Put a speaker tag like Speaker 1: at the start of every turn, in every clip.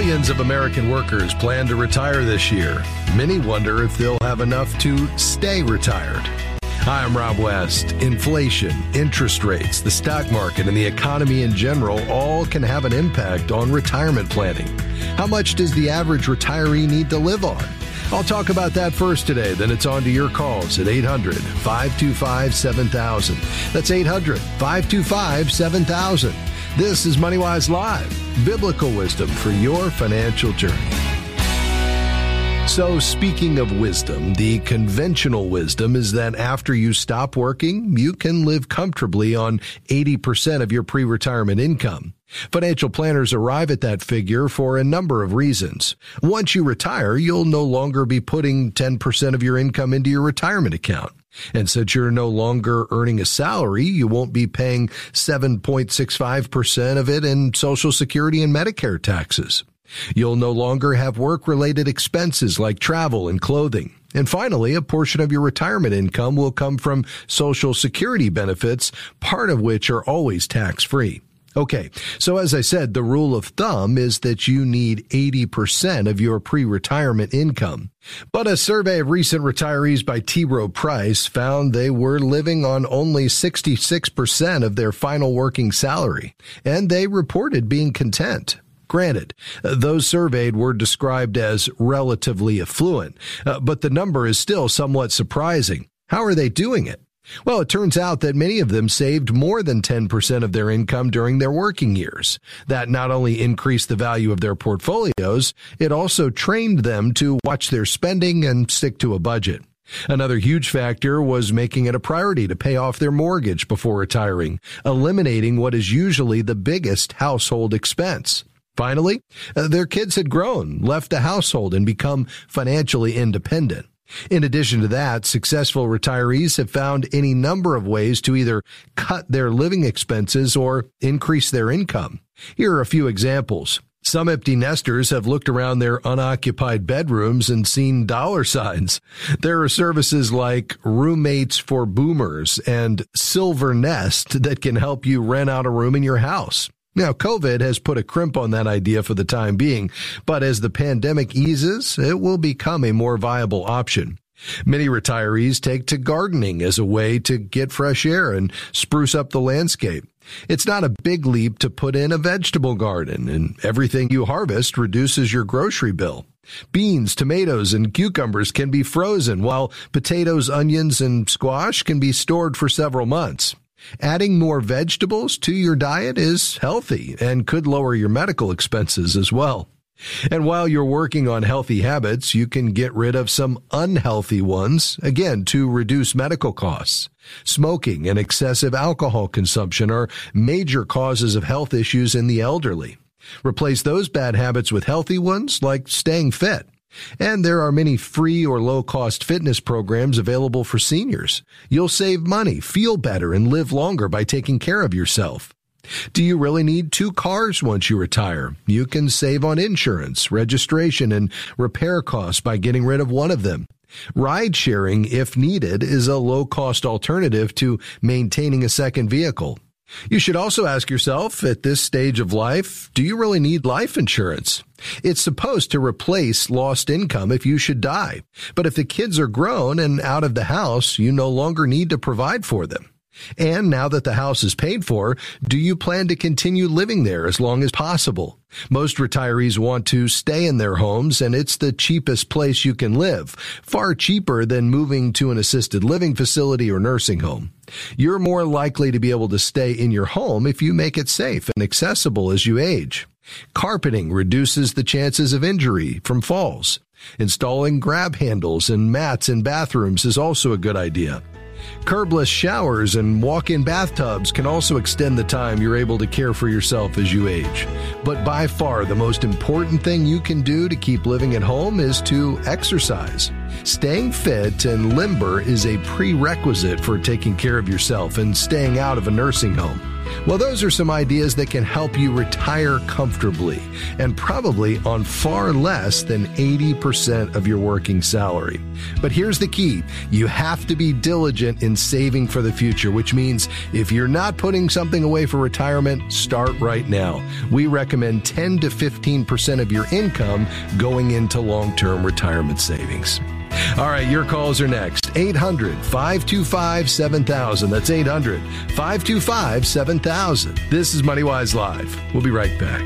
Speaker 1: Millions of American workers plan to retire this year. Many wonder if they'll have enough to stay retired. Hi, I'm Rob West. Inflation, interest rates, the stock market, and the economy in general all can have an impact on retirement planning. How much does the average retiree need to live on? I'll talk about that first today, then it's on to your calls at 800-525-7000. That's 800-525-7000. This is MoneyWise Live, biblical wisdom for your financial journey. So speaking of wisdom, the conventional wisdom is that after you stop working, you can live comfortably on 80% of your pre-retirement income. Financial planners arrive at that figure for a number of reasons. Once you retire, you'll no longer be putting 10% of your income into your retirement account. And since you're no longer earning a salary, you won't be paying 7.65% of it in Social Security and Medicare taxes. You'll no longer have work-related expenses like travel and clothing. And finally, a portion of your retirement income will come from Social Security benefits, part of which are always tax-free. Okay, so as I said, the rule of thumb is that you need 80% of your pre-retirement income. But a survey of recent retirees by T. Rowe Price found they were living on only 66% of their final working salary, and they reported being content. Granted, those surveyed were described as relatively affluent, but the number is still somewhat surprising. How are they doing it? Well, it turns out that many of them saved more than 10% of their income during their working years. That not only increased the value of their portfolios, it also trained them to watch their spending and stick to a budget. Another huge factor was making it a priority to pay off their mortgage before retiring, eliminating what is usually the biggest household expense. Finally, their kids had grown, left the household, and become financially independent. In addition to that, successful retirees have found any number of ways to either cut their living expenses or increase their income. Here are a few examples. Some empty nesters have looked around their unoccupied bedrooms and seen dollar signs. There are services like Roommates for Boomers and Silver Nest that can help you rent out a room in your house. Now, COVID has put a crimp on that idea for the time being, but as the pandemic eases, it will become a more viable option. Many retirees take to gardening as a way to get fresh air and spruce up the landscape. It's not a big leap to put in a vegetable garden, and everything you harvest reduces your grocery bill. Beans, tomatoes, and cucumbers can be frozen, while potatoes, onions, and squash can be stored for several months. Adding more vegetables to your diet is healthy and could lower your medical expenses as well. And while you're working on healthy habits, you can get rid of some unhealthy ones, again, to reduce medical costs. Smoking and excessive alcohol consumption are major causes of health issues in the elderly. Replace those bad habits with healthy ones, like staying fit. And there are many free or low-cost fitness programs available for seniors. You'll save money, feel better, and live longer by taking care of yourself. Do you really need 2 cars once you retire? You can save on insurance, registration, and repair costs by getting rid of one of them. Ride-sharing, if needed, is a low-cost alternative to maintaining a second vehicle. You should also ask yourself, at this stage of life, do you really need life insurance? It's supposed to replace lost income if you should die. But if the kids are grown and out of the house, you no longer need to provide for them. And now that the house is paid for, do you plan to continue living there as long as possible? Most retirees want to stay in their homes, and it's the cheapest place you can live, far cheaper than moving to an assisted living facility or nursing home. You're more likely to be able to stay in your home if you make it safe and accessible as you age. Carpeting reduces the chances of injury from falls. Installing grab handles and mats in bathrooms is also a good idea. Curbless showers and walk-in bathtubs can also extend the time you're able to care for yourself as you age. But by far, the most important thing you can do to keep living at home is to exercise. Staying fit and limber is a prerequisite for taking care of yourself and staying out of a nursing home. Well, those are some ideas that can help you retire comfortably and probably on far less than 80% of your working salary. But here's the key. You have to be diligent in saving for the future, which means if you're not putting something away for retirement, start right now. We recommend 10 to 15% of your income going into long-term retirement savings. All right, your calls are next. 800-525-7000. That's 800-525-7000. This is MoneyWise Live. We'll be right back.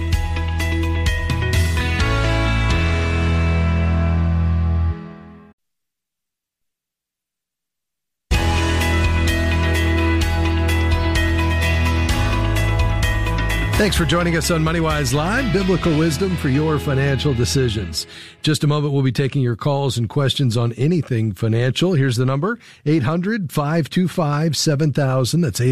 Speaker 1: Thanks for joining us on MoneyWise Live, biblical wisdom for your financial decisions. Just a moment, we'll be taking your calls and questions on anything financial. Here's the number, 800-525-7000. That's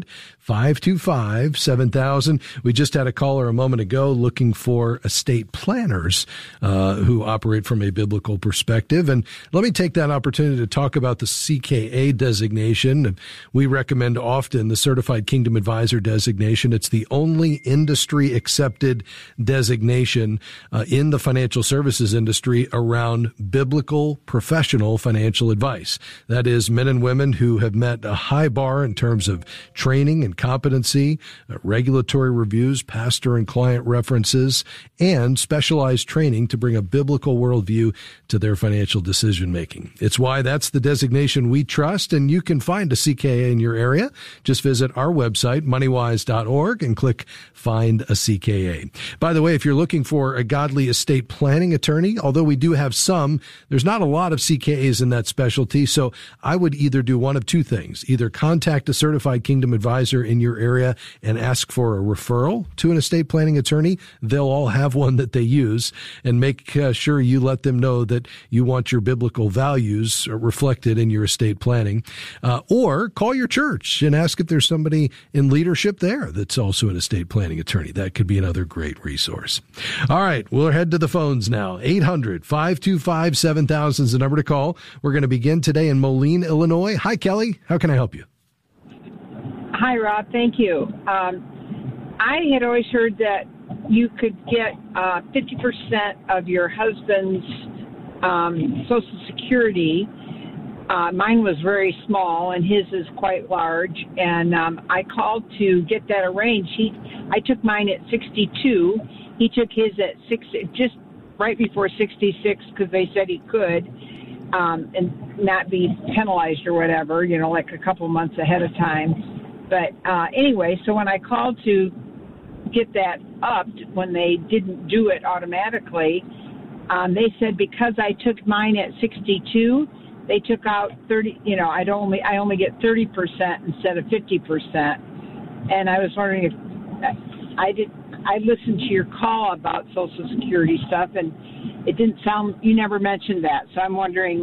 Speaker 1: 800-525-7000. We just had a caller a moment ago looking for estate planners who operate from a biblical perspective. And let me take that opportunity to talk about the CKA designation. We recommend often the Certified Kingdom Advisor designation. It's the only industry accepted designation in the financial services industry around biblical professional financial advice. That is, men and women who have met a high bar in terms of training and competency, regulatory reviews, pastor and client references, and specialized training to bring a biblical worldview to their financial decision making. It's why that's the designation we trust, and you can find a CKA in your area. Just visit our website, moneywise.org, and click Find a CKA. By the way, if you're looking for a godly estate planning attorney, although we do have some, there's not a lot of CKAs in that specialty. So I would either do one of two things. Either contact a certified Kingdom Advisor in your area and ask for a referral to an estate planning attorney. They'll all have one that they use, and make sure you let them know that you want your biblical values reflected in your estate planning. Or call your church and ask if there's somebody in leadership there that's also an estate planning attorney. That could be another great resource. All right, we'll head to the phones now. 800-525-7000 is the number to call. We're going to begin today in Moline, Illinois. Hi, Kelly. How can I help you?
Speaker 2: Hi, Rob. Thank you. I had always heard that you could get 50% of your husband's Social Security. Mine was very small, and his is quite large, and I called to get that arranged. I took mine at 62. He took his at 60, just right before 66, because they said he could, and not be penalized or whatever, like a couple months ahead of time. But anyway, so when I called to get that upped, when they didn't do it automatically, they said because I took mine at 62, they took out 30, I only get 30% instead of 50%. And I was wondering if I listened to your call about Social Security stuff, and it didn't sound, you never mentioned that. So I'm wondering,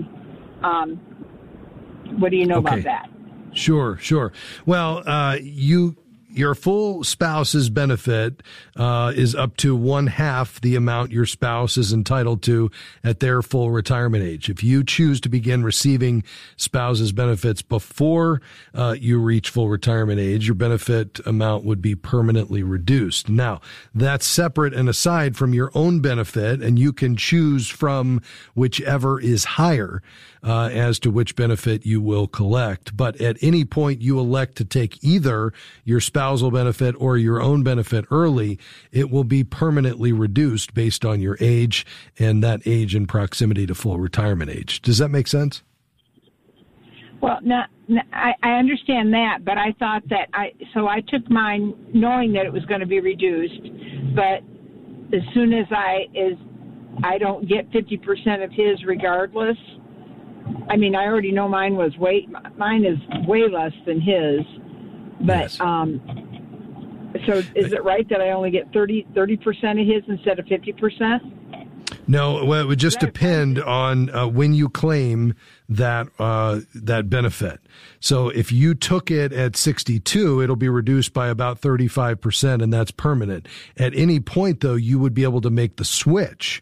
Speaker 2: what do you know about that?
Speaker 1: Sure. Well, your full spouse's benefit is up to 1/2 the amount your spouse is entitled to at their full retirement age. If you choose to begin receiving spouse's benefits before you reach full retirement age, your benefit amount would be permanently reduced. Now, that's separate and aside from your own benefit, and you can choose from whichever is higher as to which benefit you will collect. But at any point you elect to take either your spousal benefit or your own benefit early, it will be permanently reduced based on your age and that age in proximity to full retirement age. Does that make sense?
Speaker 2: Well, I understand that, but I thought that I took mine knowing that it was going to be reduced, but as soon as I don't get 50% of his regardless. I mean, I already know mine is way less than his, but yes. So is it right that I only get 30% of his instead of 50%?
Speaker 1: No, well, it would just depend on when you claim that benefit. So if you took it at 62, it'll be reduced by about 35%, and that's permanent. At any point, though, you would be able to make the switch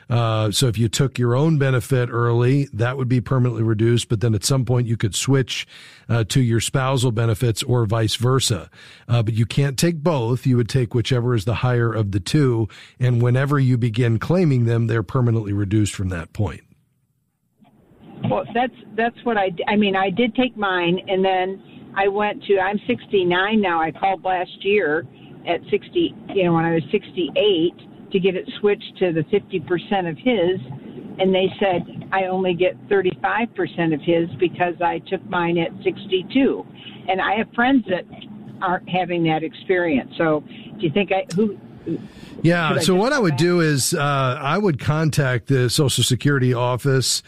Speaker 1: So if you took your own benefit early, that would be permanently reduced, but then at some point you could switch to your spousal benefits or vice versa. But you can't take both. You would take whichever is the higher of the two, and whenever you begin claiming them, they're permanently reduced from that point.
Speaker 2: Well, that's what I mean, I did take mine, and then I'm 69 now. I called last year at 60, when I was 68 to get it switched to the 50% of his, and they said I only get 35% of his because I took mine at 62. And I have friends that aren't having that experience. So do you think
Speaker 1: Yeah, so what I would do is I would contact the Social Security office.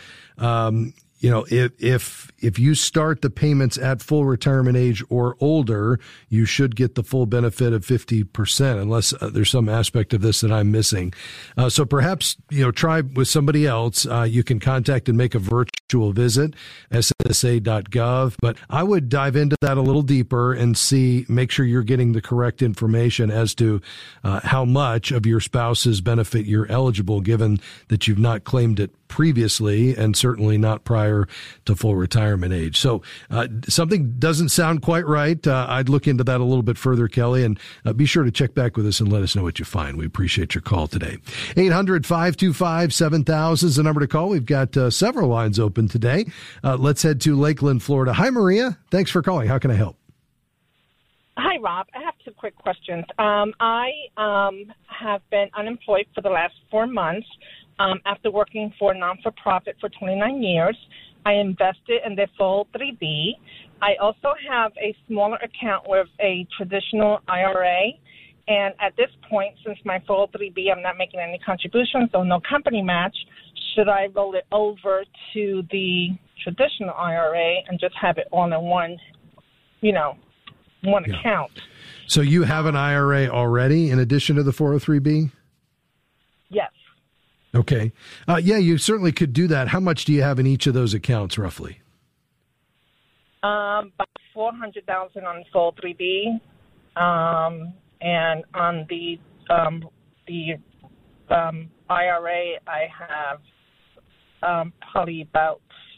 Speaker 1: If you start the payments at full retirement age or older, you should get the full benefit of 50%, unless there's some aspect of this that I'm missing. So perhaps, try with somebody else. You can contact and make a virtual visit, SSA.gov. But I would dive into that a little deeper and make sure you're getting the correct information as to how much of your spouse's benefit you're eligible, given that you've not claimed it previously and certainly not prior to full retirement age. So something doesn't sound quite right. I'd look into that a little bit further, Kelly, and be sure to check back with us and let us know what you find. We appreciate your call today. 800-525-7000 is the number to call. We've got several lines open today. Let's head to Lakeland, Florida. Hi, Maria. Thanks for calling. How can I help?
Speaker 3: Hi, Rob. I have two quick questions. I have been unemployed for the last 4 months. After working for a non-for-profit for 29 years, I invested in the 403B. I also have a smaller account with a traditional IRA. And at this point, since my 403B, I'm not making any contributions, so no company match, should I roll it over to the traditional IRA and just have it all in one account?
Speaker 1: So you have an IRA already in addition to the 403B?
Speaker 3: Yes.
Speaker 1: Okay. You certainly could do that. How much do you have in each of those accounts, roughly?
Speaker 3: About $400,000 on the 403B, and on the IRA, I have probably about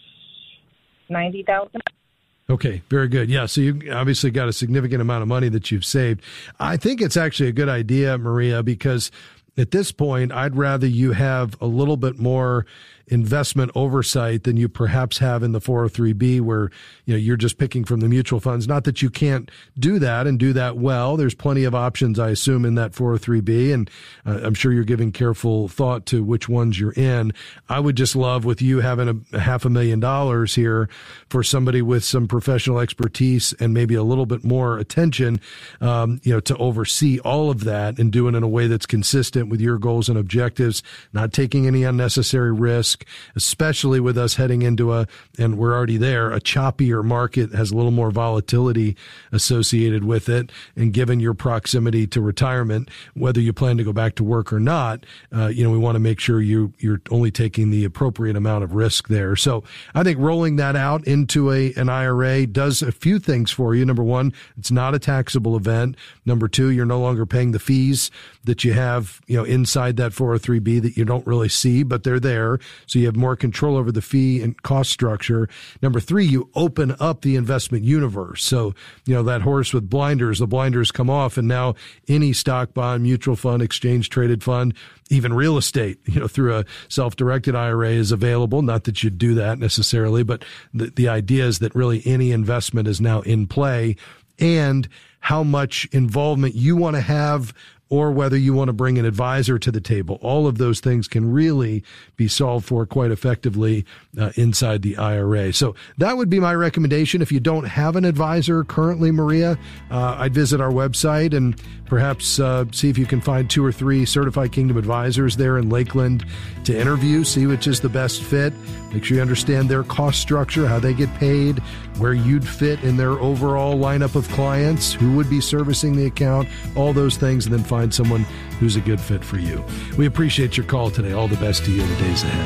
Speaker 3: $90,000.
Speaker 1: Okay, very good. Yeah, so you obviously got a significant amount of money that you've saved. I think it's actually a good idea, Maria, because at this point, I'd rather you have a little bit more investment oversight than you perhaps have in the 403B, where you're just picking from the mutual funds. Not that you can't do that and do that well. There's plenty of options, I assume, in that 403B, and I'm sure you're giving careful thought to which ones you're in. I would just love, with you having a $500,000 here, for somebody with some professional expertise and maybe a little bit more attention, to oversee all of that and do it in a way that's consistent with your goals and objectives, not taking any unnecessary risk, especially with us heading into and we're already there, a choppier market, has a little more volatility associated with it. And given your proximity to retirement, whether you plan to go back to work or not, we want to make sure you're only taking the appropriate amount of risk there. So I think rolling that out into an IRA does a few things for you. Number one, it's not a taxable event. Number two, you're no longer paying the fees that you have, inside that 403B that you don't really see, but they're there. So you have more control over the fee and cost structure. Number three, you open up the investment universe. So, that horse with blinders, the blinders come off, and now any stock, bond, mutual fund, exchange traded fund, even real estate, through a self-directed IRA is available. Not that you'd do that necessarily, but the idea is that really any investment is now in play, and how much involvement you want to have, or whether you want to bring an advisor to the table. All of those things can really be solved for quite effectively inside the IRA. So that would be my recommendation. If you don't have an advisor currently, Maria, I'd visit our website and perhaps see if you can find 2 or 3 certified Kingdom advisors there in Lakeland to interview, see which is the best fit. Make sure you understand their cost structure, how they get paid, where you'd fit in their overall lineup of clients, who would be servicing the account, all those things, and then find someone who's a good fit for you. We appreciate your call today. All the best to you in the days ahead.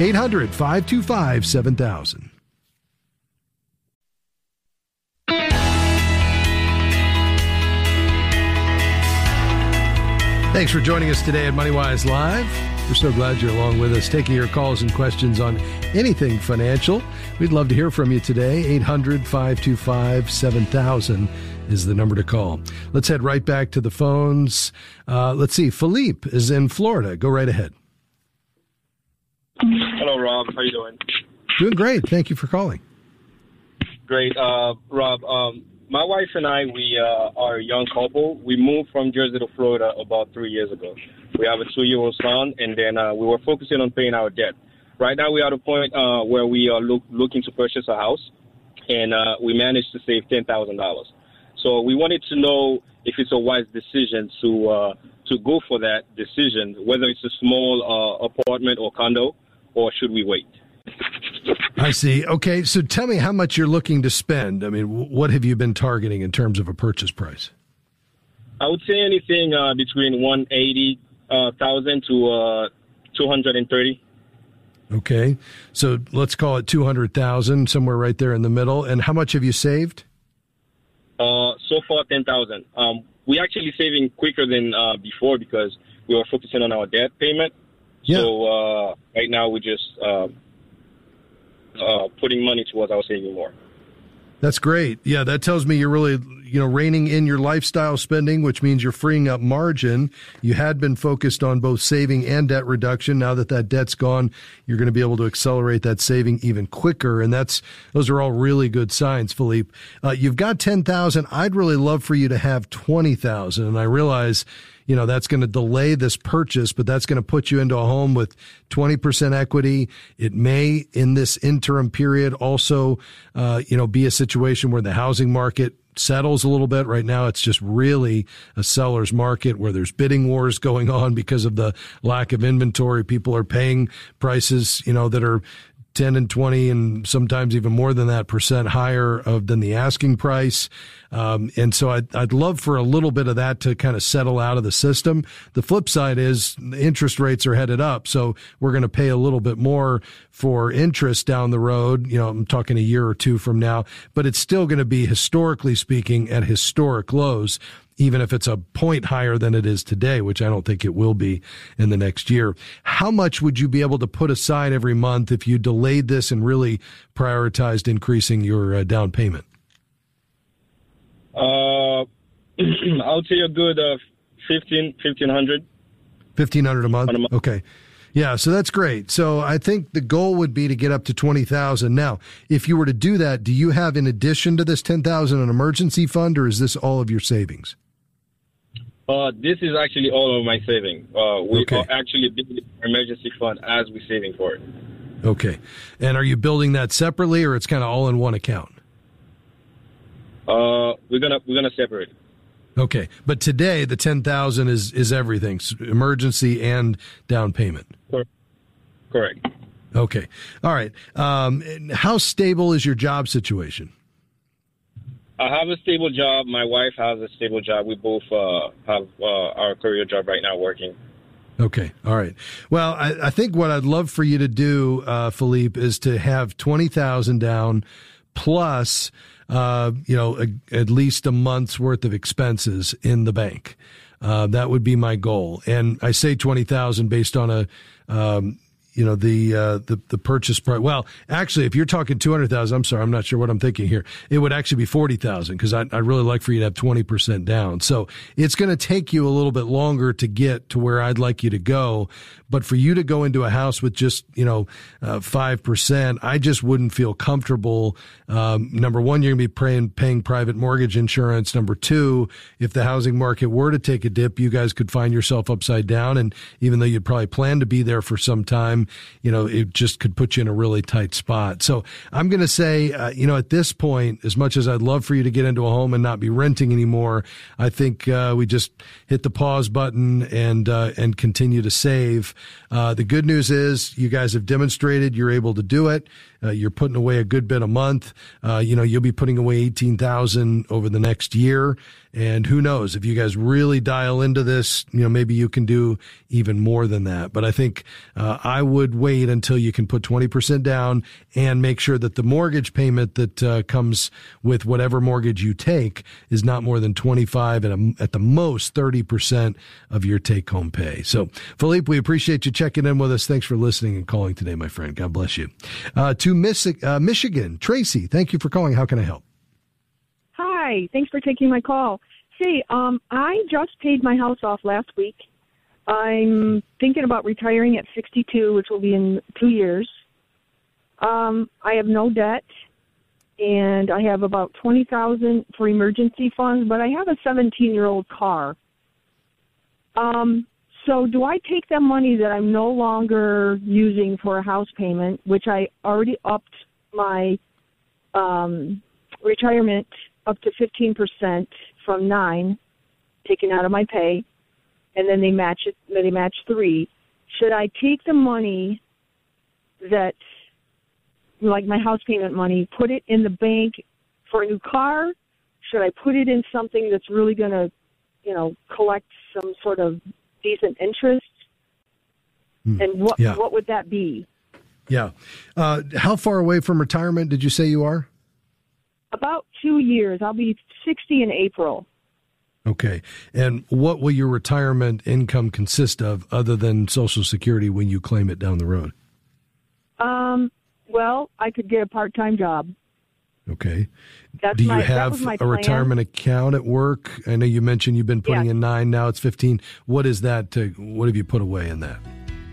Speaker 1: 800-525-7000. Thanks for joining us today at MoneyWise Live. We're so glad you're along with us, taking your calls and questions on anything financial. We'd love to hear from you today. 800-525-7000 is the number to call. Let's head right back to the phones. Let's see. Philippe is in Florida. Go right ahead.
Speaker 4: Hello, Rob. How you doing?
Speaker 1: Doing great. Thank you for calling.
Speaker 4: Great. Rob, my wife and I, we are a young couple. We moved from Jersey to Florida about 3 years ago. We have a 2-year-old son, and then we were focusing on paying our debt. Right now, we are at a point where we are looking to purchase a house, and we managed to save $10,000. So we wanted to know if it's a wise decision to go for that decision, whether it's a small apartment or condo, or should we wait?
Speaker 1: I see. Okay, so tell me how much you're looking to spend. I mean, what have you been targeting in terms of a purchase price?
Speaker 4: I would say anything between $180,000 to $230,000.
Speaker 1: Okay, so let's call it $200,000, somewhere right there in the middle. And how much have you saved?
Speaker 4: So far, $10,000. We're actually saving quicker than before because we were focusing on our debt payment.
Speaker 1: Yeah.
Speaker 4: So right now we're just putting money towards our saving more.
Speaker 1: That's great. Yeah, that tells me you're really, reining in your lifestyle spending, which means you're freeing up margin. You had been focused on both saving and debt reduction. Now that debt's gone, you're going to be able to accelerate that saving even quicker. And those are all really good signs, Philippe. You've got 10,000. I'd really love for you to have 20,000. And I realize, that's going to delay this purchase, but that's going to put you into a home with 20% equity. It may, in this interim period, also, be a situation where the housing market settles a little bit. Right now, it's just really a seller's market where there's bidding wars going on because of the lack of inventory. People are paying prices, that are 10 and 20 and sometimes even more than that percent higher than the asking price. And so I'd love for a little bit of that to kind of settle out of the system. The flip side is the interest rates are headed up. So we're going to pay a little bit more for interest down the road. I'm talking a year or two from now, but it's still going to be, historically speaking, at historic lows, even if it's a point higher than it is today, which I don't think it will be in the next year. How much would you be able to put aside every month if you delayed this and really prioritized increasing your down payment?
Speaker 4: I would say a good $1,500.
Speaker 1: $1,500 a month? Okay. Yeah, so that's great. So I think the goal would be to get up to 20,000. Now, if you were to do that, do you have, in addition to this 10,000, an emergency fund, or is this all of your savings?
Speaker 4: This is actually all of my saving. We
Speaker 1: Okay.
Speaker 4: are actually building an emergency fund as we're saving for it.
Speaker 1: Okay. And are you building that separately, or it's kind of all in one account?
Speaker 4: We're gonna separate.
Speaker 1: Okay. But today, the 10,000 is everything, emergency and down payment.
Speaker 4: Correct.
Speaker 1: Okay. All right. How stable is your job situation?
Speaker 4: I have a stable job. My wife has a stable job. We both have our career job right now working.
Speaker 1: Okay. All right. Well, I think what I'd love for you to do, Philippe, is to have 20,000 down plus, at least a month's worth of expenses in the bank. That would be my goal. And I say 20,000 based on the purchase price. Well, actually, if you're talking 200,000, I'm sorry, I'm not sure what I'm thinking here. It would actually be 40,000 because I'd really like for you to have 20% down. So it's going to take you a little bit longer to get to where I'd like you to go. But for you to go into a house with just, 5%, I just wouldn't feel comfortable. Number one, you're going to be paying private mortgage insurance. Number two, if the housing market were to take a dip, you guys could find yourself upside down. And even though you'd probably plan to be there for some time, it just could put you in a really tight spot. So I'm going to say, at this point, as much as I'd love for you to get into a home and not be renting anymore, I think we just hit the pause button and continue to save. The good news is you guys have demonstrated you're able to do it. You're putting away a good bit a month. You'll be putting away 18,000 over the next year. And who knows, if you guys really dial into this, maybe you can do even more than that. But I think I would would wait until you can put 20% down and make sure that the mortgage payment that comes with whatever mortgage you take is not more than 25 and at the most 30% of your take-home pay. So, Philippe, we appreciate you checking in with us. Thanks for listening and calling today, my friend. God bless you. To Michigan, Tracy, thank you for calling. How can I help?
Speaker 5: Hi, thanks for taking my call. Say, I just paid my house off last week. I'm thinking about retiring at 62, which will be in 2 years. I have no debt, and I have about $20,000 for emergency funds, but I have a 17-year-old car. So do I take that money that I'm no longer using for a house payment, which I already upped my retirement up to 15% from 9%, taken out of my pay, and then they match it. They match 3%. Should I take the money that, like my house payment money, put it in the bank for a new car? Should I put it in something that's really going to, collect some sort of decent interest? And what would that be?
Speaker 1: Yeah. How far away from retirement did you say you are?
Speaker 5: About 2 years. I'll be 60 in April.
Speaker 1: Okay. And what will your retirement income consist of other than Social Security when you claim it down the road?
Speaker 5: Well, I could get a part-time job.
Speaker 1: Okay. Do you have a retirement account at work? I know you mentioned you've been putting in 9, now it's 15. What is that? What have you put away in that?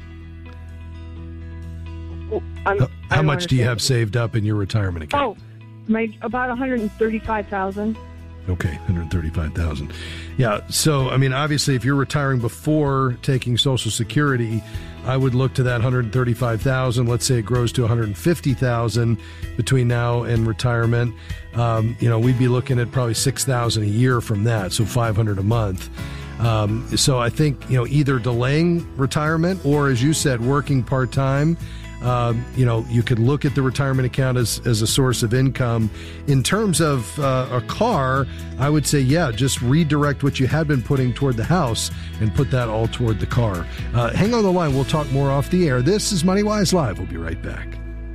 Speaker 1: How much do you have saved up in your retirement account?
Speaker 5: About $135,000.
Speaker 1: Okay, $135,000. Yeah, so, obviously, if you're retiring before taking Social Security, I would look to that $135,000. Let's say it grows to $150,000 between now and retirement. We'd be looking at probably $6,000 a year from that, so $500 a month. So I think, either delaying retirement or, as you said, working part-time. You could look at the retirement account as a source of income. In terms of a car, I would say, just redirect what you had been putting toward the house and put that all toward the car. Hang on the line. We'll talk more off the air. This is MoneyWise Live. We'll be right back.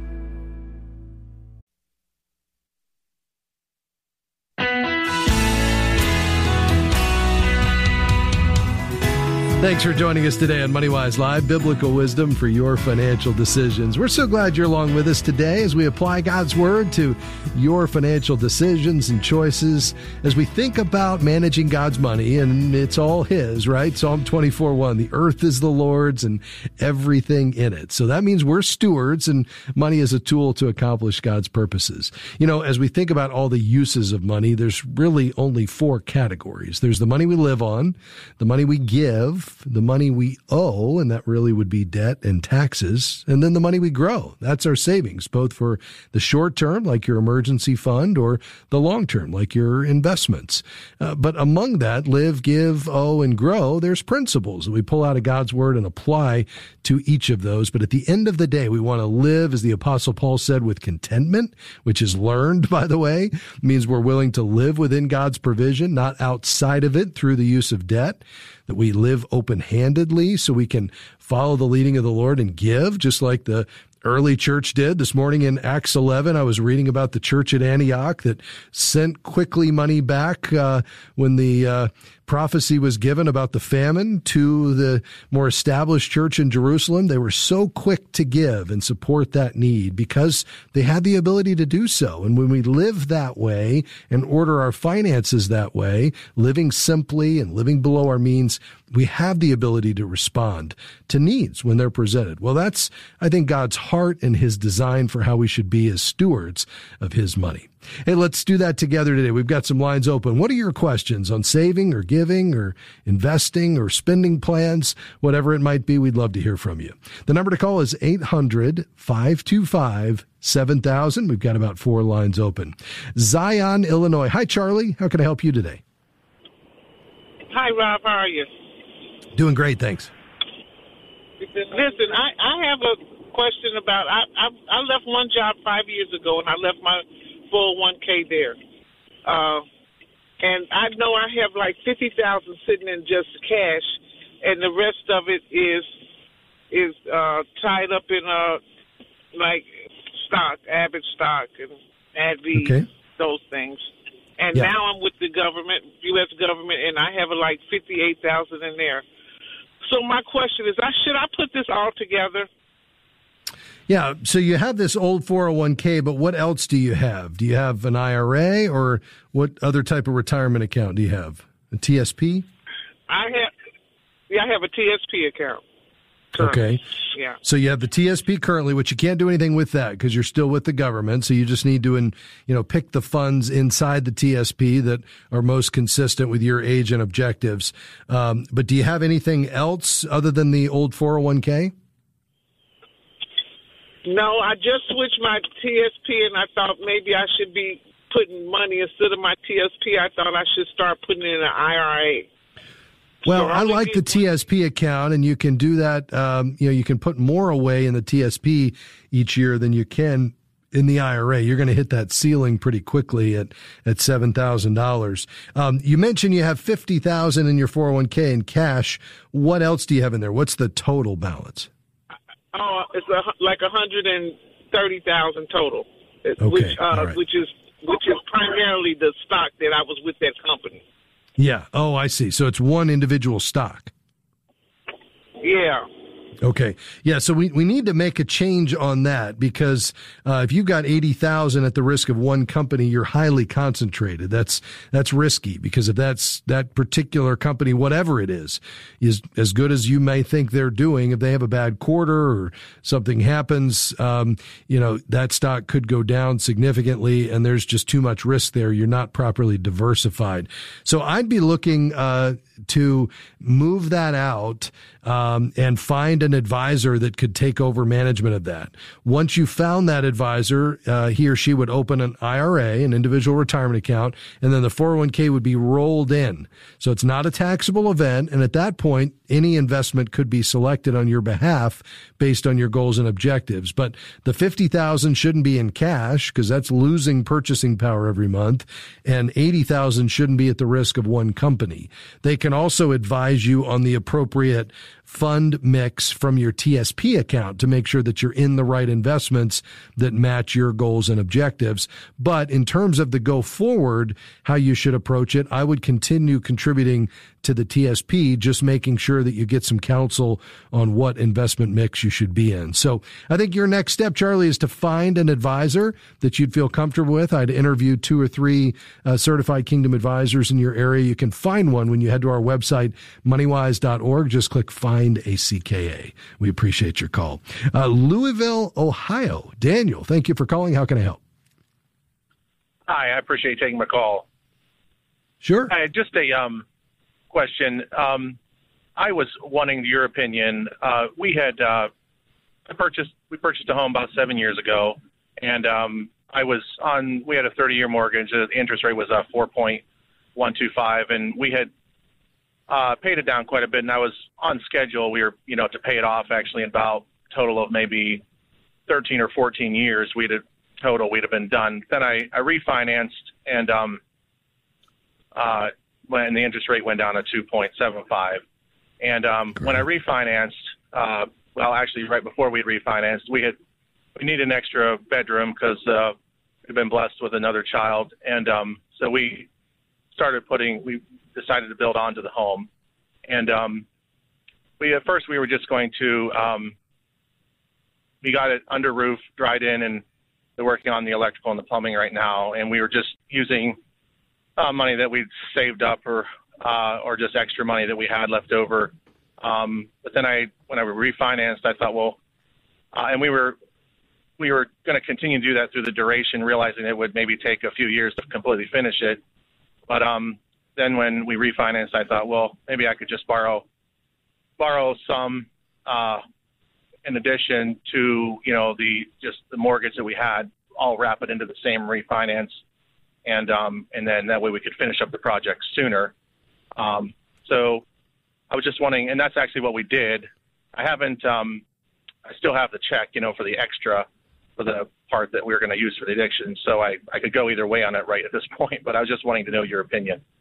Speaker 1: Thanks for joining us today on MoneyWise Live, biblical wisdom for your financial decisions. We're so glad you're along with us today as we apply God's Word to your financial decisions and choices as we think about managing God's money, and it's all His, right? Psalm 24:1, the earth is the Lord's and everything in it. So that means we're stewards, and money is a tool to accomplish God's purposes. As we think about all the uses of money, there's really only 4 categories. There's the money we live on, the money we give, the money we owe, and that really would be debt and taxes, and then the money we grow. That's our savings, both for the short term, like your emergency fund, or the long term, like your investments. But among that, live, give, owe, and grow, there's principles that we pull out of God's Word and apply to each of those. But at the end of the day, we want to live, as the Apostle Paul said, with contentment, which is learned, by the way. It means we're willing to live within God's provision, not outside of it through the use of debt. That we live open-handedly so we can follow the leading of the Lord and give, just like the early church did. This morning in Acts 11, I was reading about the church at Antioch that sent quickly money back when the prophecy was given about the famine to the more established church in Jerusalem. They were so quick to give and support that need because they had the ability to do so. And when we live that way and order our finances that way, living simply and living below our means, we have the ability to respond to needs when they're presented. Well, that's, I think, God's heart and His design for how we should be as stewards of His money. Hey, let's do that together today. We've got some lines open. What are your questions on saving or giving or investing or spending plans? Whatever it might be, we'd love to hear from you. The number to call is 800-525-7000. We've got about 4 lines open. Zion, Illinois. Hi, Charlie. How can I help you today?
Speaker 6: Hi, Rob. How are you?
Speaker 1: Doing great, thanks.
Speaker 6: Listen, I have a question about, I left one job 5 years ago, and I left my 401k there. And I know I have like $50,000 sitting in just cash, and the rest of it is is tied up in like stock, Abbott stock, and AbbVie, those things. And now I'm with the government, U.S. government, and I have like $58,000 in there. So my question is, should I put this all together?
Speaker 1: Yeah, so you have this old 401k, but what else do you have? Do you have an IRA, or what other type of retirement account do you have? A TSP?
Speaker 6: I have a TSP account currently.
Speaker 1: Okay.
Speaker 6: Yeah.
Speaker 1: So you have the TSP currently, which you can't do anything with that because you're still with the government. So you just need to, pick the funds inside the TSP that are most consistent with your age and objectives. But do you have anything else other than the old 401k?
Speaker 6: No, I just switched my TSP, and I thought maybe I should be putting money instead of my TSP. I thought I should start putting it in an IRA.
Speaker 1: Well, I like the TSP account, and you can do that. You can put more away in the TSP each year than you can in the IRA. You're going to hit that ceiling pretty quickly at $7,000. You mentioned you have $50,000 in your 401k in cash. What else do you have in there? What's the total balance?
Speaker 6: Oh, it's like $130,000 total,
Speaker 1: right.
Speaker 6: which is primarily the stock that I was with that company.
Speaker 1: Yeah. Oh, I see. So it's one individual stock.
Speaker 6: Yeah.
Speaker 1: Okay. Yeah. So we need to make a change on that because if you've got 80,000 at the risk of one company, you're highly concentrated. That's risky because if that particular company, whatever it is as good as you may think they're doing, if they have a bad quarter or something happens, that stock could go down significantly and there's just too much risk there. You're not properly diversified. So I'd be looking to move that out and find an advisor that could take over management of that. Once you found that advisor, he or she would open an IRA, an individual retirement account, and then the 401k would be rolled in. So it's not a taxable event, and at that point, any investment could be selected on your behalf based on your goals and objectives. But the $50,000 shouldn't be in cash because that's losing purchasing power every month, and $80,000 shouldn't be at the risk of one company. They can also advise you on the appropriate fund mix from your TSP account to make sure that you're in the right investments that match your goals and objectives. But in terms of the go forward, how you should approach it, I would continue contributing to the TSP, just making sure that you get some counsel on what investment mix you should be in. So I think your next step, Charlie, is to find an advisor that you'd feel comfortable with. I'd interview 2 or 3 certified Kingdom advisors in your area. You can find one when you head to our website, moneywise.org. Just click Find a CKA. We appreciate your call. Louisville, Ohio. Daniel, thank you for calling. How can I help?
Speaker 7: Hi, I appreciate you taking my call.
Speaker 1: Sure.
Speaker 7: Just a question. I was wanting your opinion. We purchased a home about 7 years ago, and we had a 30-year mortgage. The interest rate was 4.125, and we had paid it down quite a bit, and I was on schedule. We were, to pay it off actually in about a total of maybe 13 or 14 years. We'd have been done. Then I refinanced, and when the interest rate went down to 2.75. And when I refinanced, actually right before we refinanced, we needed an extra bedroom because we'd been blessed with another child. And so we decided to build onto the home. And at first we were just going to, we got it under roof, dried in, and they're working on the electrical and the plumbing right now. And we were just using money that we'd saved up or just extra money that we had left over. But then when I refinanced, I thought, and we were going to continue to do that through the duration, realizing it would maybe take a few years to completely finish it. But then when we refinanced, I thought, maybe I could just borrow some in addition to the mortgage that we had, all wrap it into the same refinance, and then that way we could finish up the project sooner. So I was just wondering, and that's actually what we did. I still have the check, for the extra, for the part that we were going to use for the addiction. So I could go either way on it right at this point, but I was just wanting to know your opinion.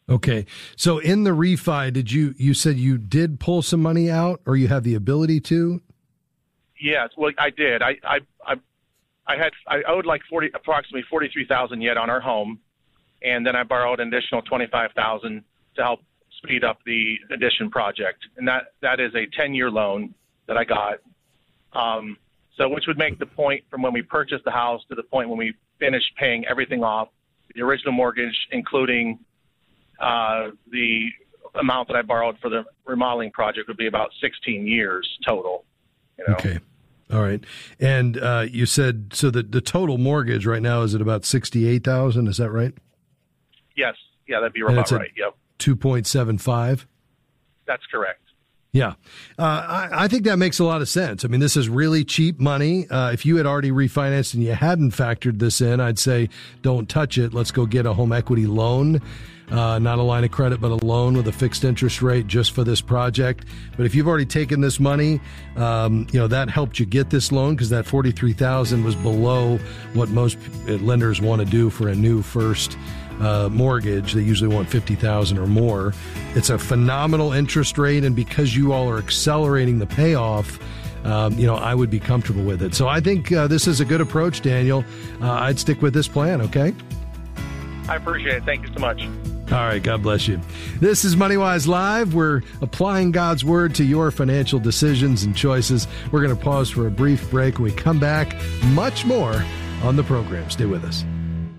Speaker 1: Okay. So in the refi, you said you did pull some money out, or you have the ability to?
Speaker 7: Yes, well, I did. I owed like approximately $43,000 yet on our home, and then I borrowed an additional $25,000 to help speed up the addition project, and that is a 10-year loan that I got. So which would make the point from when we purchased the house to the point when we finished paying everything off, the original mortgage, including the amount that I borrowed for the remodeling project, would be about 16 years total.
Speaker 1: Okay. All right. And you said, so the total mortgage right now is at about $68,000. Is that right?
Speaker 7: Yes. Yeah, that'd be about right. Yep.
Speaker 1: 2.75.
Speaker 7: That's correct.
Speaker 1: Yeah. I think that makes a lot of sense. I mean, this is really cheap money. If you had already refinanced and you hadn't factored this in, I'd say don't touch it. Let's go get a home equity loan. Not a line of credit, but a loan with a fixed interest rate just for this project. But if you've already taken this money, that helped you get this loan, because that $43,000 was below what most lenders want to do for a new first mortgage. They usually want $50,000 or more. It's a phenomenal interest rate, and because you all are accelerating the payoff, I would be comfortable with it. So I think this is a good approach, Daniel. I'd stick with this plan, okay?
Speaker 7: I appreciate it. Thank you so much.
Speaker 1: All right. God bless you. This is MoneyWise Live. We're applying God's word to your financial decisions and choices. We're going to pause for a brief break. When we come back, much more on the program. Stay with us.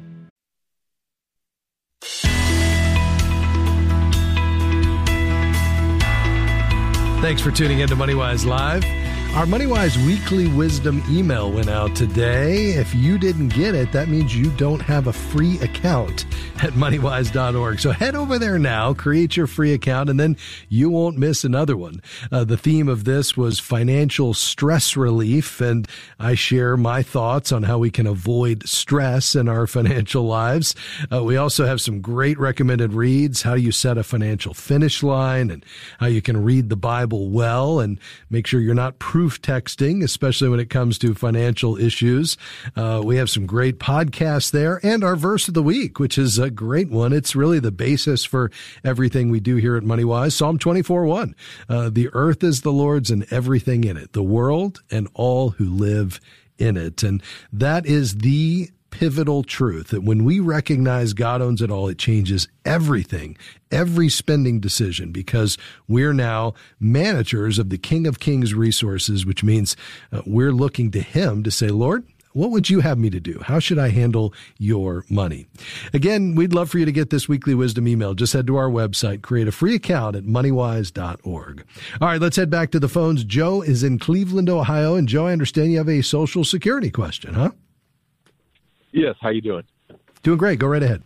Speaker 1: Thanks for tuning in to MoneyWise Live. Our MoneyWise Weekly Wisdom email went out today. If you didn't get it, that means you don't have a free account at MoneyWise.org. So head over there now, create your free account, and then you won't miss another one. The theme of this was financial stress relief, and I share my thoughts on how we can avoid stress in our financial lives. We also have some great recommended reads, how you set a financial finish line, and how you can read the Bible well and make sure you're not proof texting, especially when it comes to financial issues. We have some great podcasts there, and our verse of the week, which is a great one. It's really the basis for everything we do here at MoneyWise. Psalm 24:1. The earth is the Lord's and everything in it, the world and all who live in it. And that is the pivotal truth, that when we recognize God owns it all, it changes everything, every spending decision, because we're now managers of the King of Kings resources, which means we're looking to him to say, Lord, what would you have me to do? How should I handle your money? Again, we'd love for you to get this weekly wisdom email. Just head to our website, create a free account at moneywise.org. All right, let's head back to the phones. Joe is in Cleveland, Ohio. And Joe, I understand you have a Social Security question, huh?
Speaker 8: Yes. How you doing?
Speaker 1: Doing great. Go right ahead.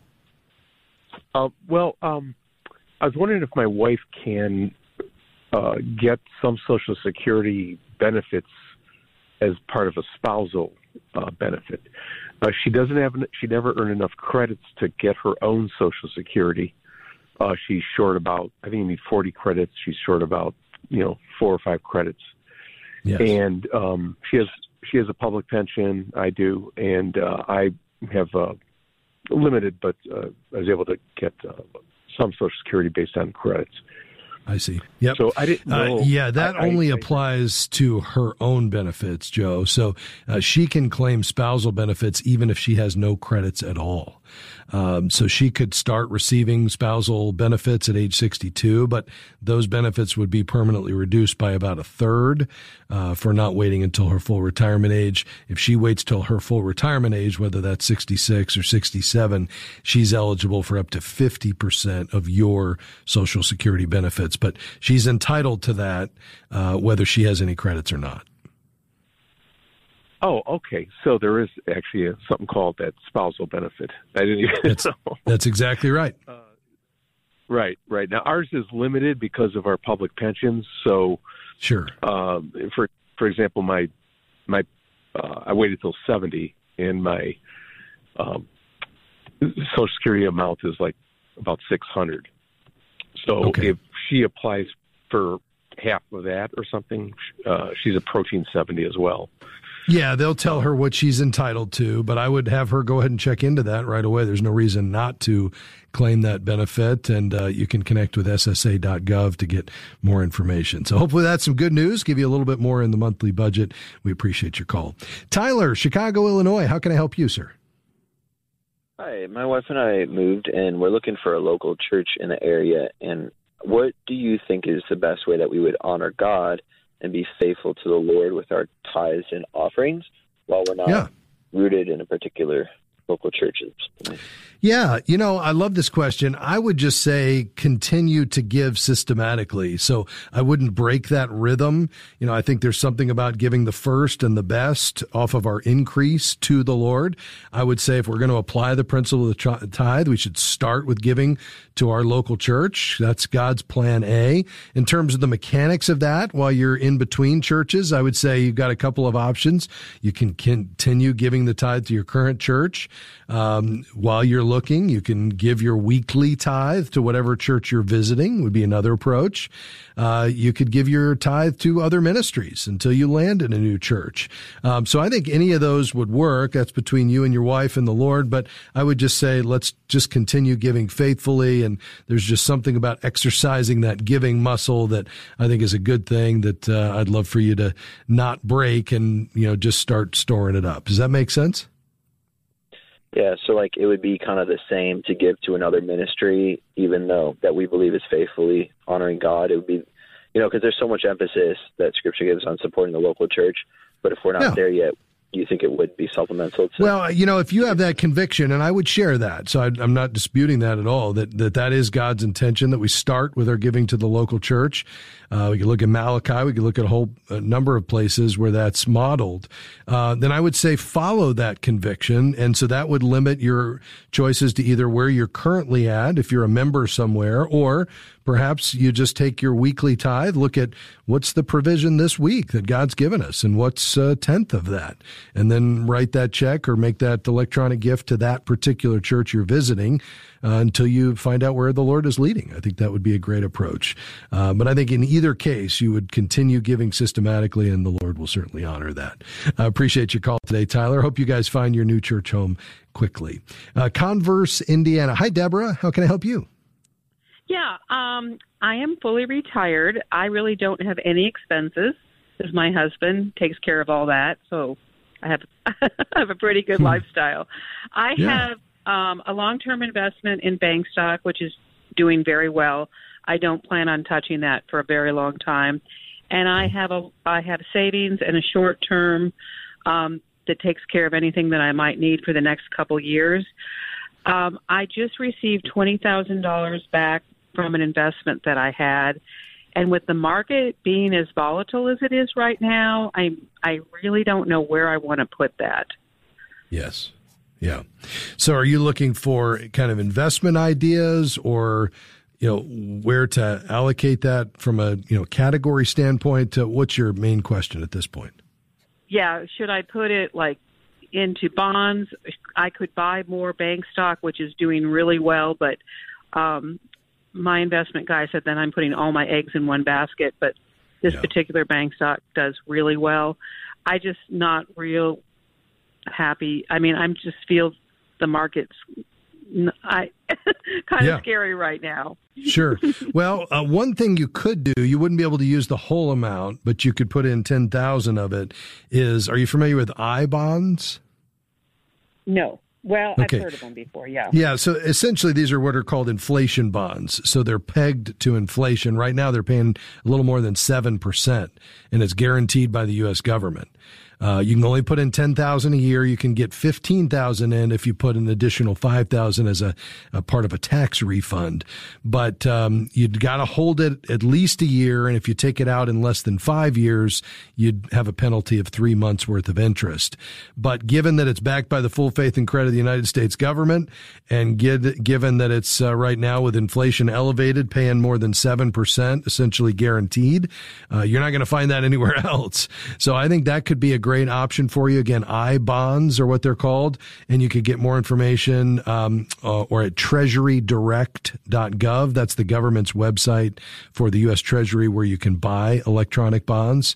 Speaker 8: I was wondering if my wife can get some Social Security benefits as part of a spousal benefit. She never earned enough credits to get her own Social Security. She's short about, I think you need 40 credits. She's short about, 4 or 5 credits.
Speaker 1: Yes.
Speaker 8: And she has a public pension. I do, and I have limited, but I was able to get some Social Security based on credits.
Speaker 1: I see. Yep.
Speaker 8: So I didn't know.
Speaker 1: That only applies to her own benefits, Joe. So she can claim spousal benefits even if she has no credits at all. So she could start receiving spousal benefits at age 62, but those benefits would be permanently reduced by about a third for not waiting until her full retirement age. If she waits till her full retirement age, whether that's 66 or 67, she's eligible for up to 50% of your Social Security benefits. But she's entitled to that whether she has any credits or not.
Speaker 8: Oh, okay. So there is actually something called that spousal benefit. I didn't even know.
Speaker 1: That's exactly right.
Speaker 8: Right. Now ours is limited because of our public pensions. So,
Speaker 1: sure.
Speaker 8: For example, my I waited till 70, and my Social Security amount is like about $600. So if she applies for half of that or something, she's approaching 70 as well.
Speaker 1: Yeah, they'll tell her what she's entitled to, but I would have her go ahead and check into that right away. There's no reason not to claim that benefit, and you can connect with ssa.gov to get more information. So hopefully that's some good news, give you a little bit more in the monthly budget. We appreciate your call. Tyler, Chicago, Illinois, how can I help you, sir?
Speaker 9: Hi, my wife and I moved, and we're looking for a local church in the area. And what do you think is the best way that we would honor God and be faithful to the Lord with our tithes and offerings while we're not rooted in a particular local church?
Speaker 1: Yeah, I love this question. I would just say continue to give systematically. So I wouldn't break that rhythm. I think there's something about giving the first and the best off of our increase to the Lord. I would say if we're going to apply the principle of the tithe, we should start with giving to our local church. That's God's plan A. In terms of the mechanics of that, while you're in between churches, I would say you've got a couple of options. You can continue giving the tithe to your current church. While you're looking, you can give your weekly tithe to whatever church you're visiting, would be another approach. You could give your tithe to other ministries until you land in a new church. So I think any of those would work. That's between you and your wife and the Lord. But I would just say, let's just continue giving faithfully. And there's just something about exercising that giving muscle that I think is a good thing that I'd love for you to not break and, just start storing it up. Does that make sense?
Speaker 9: Yeah, so it would be kind of the same to give to another ministry, even though that we believe is faithfully honoring God. It would be, because there's so much emphasis that Scripture gives on supporting the local church. But if we're not there yet, do you think it would be supplemental to? Well,
Speaker 1: if you have that conviction, and I would share that, so I'm not disputing that at all, that is God's intention, that we start with our giving to the local church. We could look at Malachi. We could look at a number of places where that's modeled. Then I would say follow that conviction. And so that would limit your choices to either where you're currently at, if you're a member somewhere, or perhaps you just take your weekly tithe, look at what's the provision this week that God's given us and what's a tenth of that. And then write that check or make that electronic gift to that particular church you're visiting until you find out where the Lord is leading. I think that would be a great approach. But I think in either case, you would continue giving systematically, and the Lord will certainly honor that. I appreciate your call today, Tyler. Hope you guys find your new church home quickly. Converse, Indiana. Hi, Deborah. How can I help you?
Speaker 10: Yeah, I am fully retired. I really don't have any expenses because my husband takes care of all that. So I have I have a pretty good lifestyle. I have a long-term investment in bank stock, which is doing very well. I don't plan on touching that for a very long time. And I have savings and a short-term that takes care of anything that I might need for the next couple years. I just received $20,000 back from an investment that I had. And with the market being as volatile as it is right now, I really don't know where I want to put that.
Speaker 1: Yes. Yeah. So are you looking for kind of investment ideas or, where to allocate that from a, category standpoint? What's your main question at this point?
Speaker 10: Yeah. Should I put it into bonds? I could buy more bank stock, which is doing really well, but my investment guy said that I'm putting all my eggs in one basket, but this particular bank stock does really well. I just not real happy. I mean, I just feel the market's kind of scary right now.
Speaker 1: Sure. Well, one thing you could do, you wouldn't be able to use the whole amount, but you could put in 10,000 of it is, are you familiar with I-bonds?
Speaker 10: No. Well, okay. I've heard of them before, yeah.
Speaker 1: Yeah, so essentially these are what are called inflation bonds. So they're pegged to inflation. Right now they're paying a little more than 7%, and it's guaranteed by the U.S. government. You can only put in $10,000 a year. You can get $15,000 in if you put an additional $5,000 as a part of a tax refund. But you'd got to hold it at least a year, and if you take it out in less than 5 years, you'd have a penalty of 3 months worth of interest. But given that it's backed by the full faith and credit of the United States government, and given that it's right now with inflation elevated, paying more than 7%, essentially guaranteed, you're not going to find that anywhere else. So I think that could be a great option for you. Again, I-bonds are what they're called, and you could get more information or at treasurydirect.gov. That's the government's website for the U.S. Treasury where you can buy electronic bonds.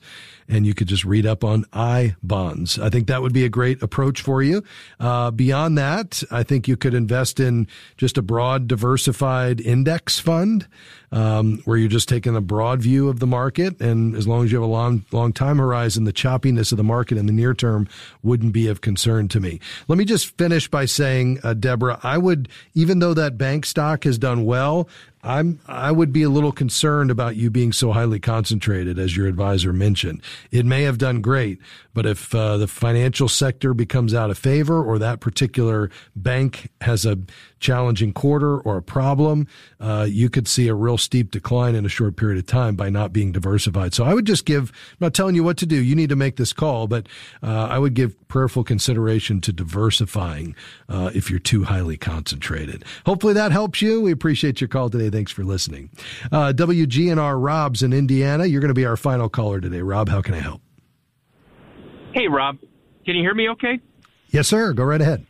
Speaker 1: and you could just read up on I-bonds. I think that would be a great approach for you. Beyond that, I think you could invest in just a broad, diversified index fund, where you're just taking a broad view of the market. And as long as you have a long time horizon, the choppiness of the market in the near term wouldn't be of concern to me. Let me just finish by saying, Deborah, I would, even though that bank stock has done well, I would be a little concerned about you being so highly concentrated, as your advisor mentioned. It may have done great, but if the financial sector becomes out of favor, or that particular bank has a challenging quarter or a problem, you could see a real steep decline in a short period of time by not being diversified. So I would just I'm not telling you what to do. You need to make this call, but I would give prayerful consideration to diversifying if you're too highly concentrated. Hopefully that helps you. We appreciate your call today. Thanks for listening. WGNR Rob's in Indiana. You're going to be our final caller today. Rob, how can I help?
Speaker 11: Hey, Rob. Can you hear me okay?
Speaker 1: Yes, sir. Go right ahead.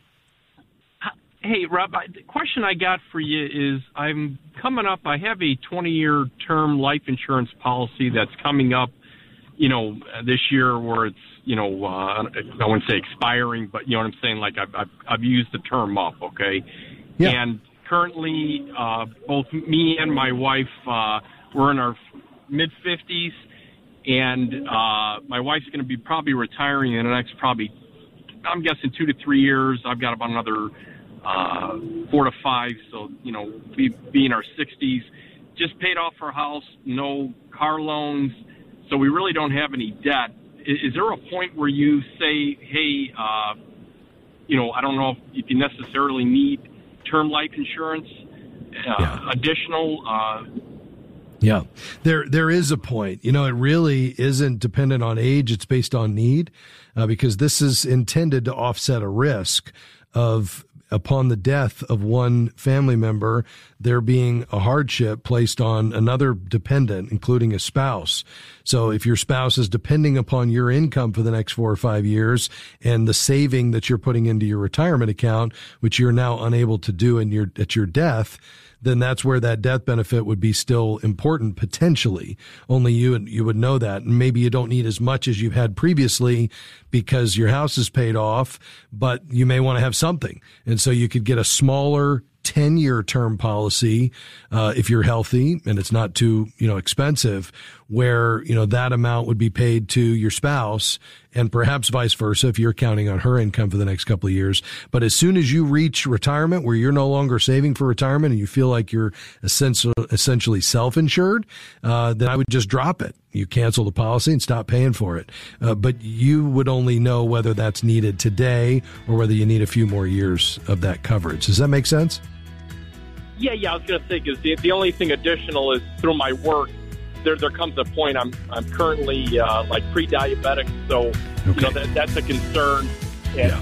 Speaker 11: Hey, Rob, the question I got for you is I'm coming up. I have a 20-year term life insurance policy that's coming up, this year where it's, I wouldn't say expiring, but you know what I'm saying? Like I've used the term up, okay? Yeah. And currently, both me and my wife, we're in our mid-50s, and my wife's going to be probably retiring in the next I'm guessing 2 to 3 years. I've got about another 4 to 5, so, we be in our 60s. Just paid off our house, no car loans, so we really don't have any debt. Is there a point where you say, hey, I don't know if you necessarily need term life insurance, additional?
Speaker 1: Yeah, there is a point. It really isn't dependent on age. It's based on need, because this is intended to offset a risk of, upon the death of one family member, there being a hardship placed on another dependent, including a spouse. So if your spouse is depending upon your income for the next 4 or 5 years, and the saving that you're putting into your retirement account, which you're now unable to do at your death, then that's where that death benefit would be still important potentially. Only you would know that. And maybe you don't need as much as you've had previously because your house is paid off, but you may want to have something. And so you could get a smaller 10-year term policy, if you're healthy and it's not too, expensive, where, that amount would be paid to your spouse, and perhaps vice versa if you're counting on her income for the next couple of years. But as soon as you reach retirement, where you're no longer saving for retirement and you feel like you're essentially self-insured, then I would just drop it. You cancel the policy and stop paying for it. But you would only know whether that's needed today or whether you need a few more years of that coverage. Does that make sense?
Speaker 11: Yeah, I was going to say, because the only thing additional is through my work, there comes a point I'm currently like pre-diabetic, so that's a concern.
Speaker 1: Yeah.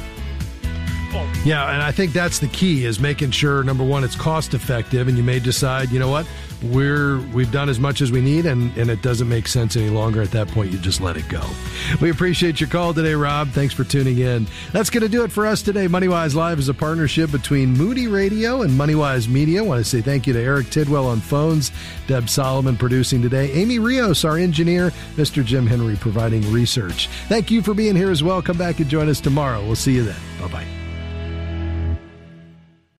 Speaker 1: Yeah, and I think that's the key, is making sure, number one, it's cost effective, and you may decide, what, we've done as much as we need, and it doesn't make sense any longer. At that point, you just let it go. We appreciate your call today, Rob. Thanks for tuning in. That's going to do it for us today. MoneyWise Live is a partnership between Moody Radio and MoneyWise Media. I want to say thank you to Eric Tidwell on phones, Deb Solomon producing today, Amy Rios, our engineer, Mr. Jim Henry providing research. Thank you for being here as well. Come back and join us tomorrow. We'll see you then. Bye-bye.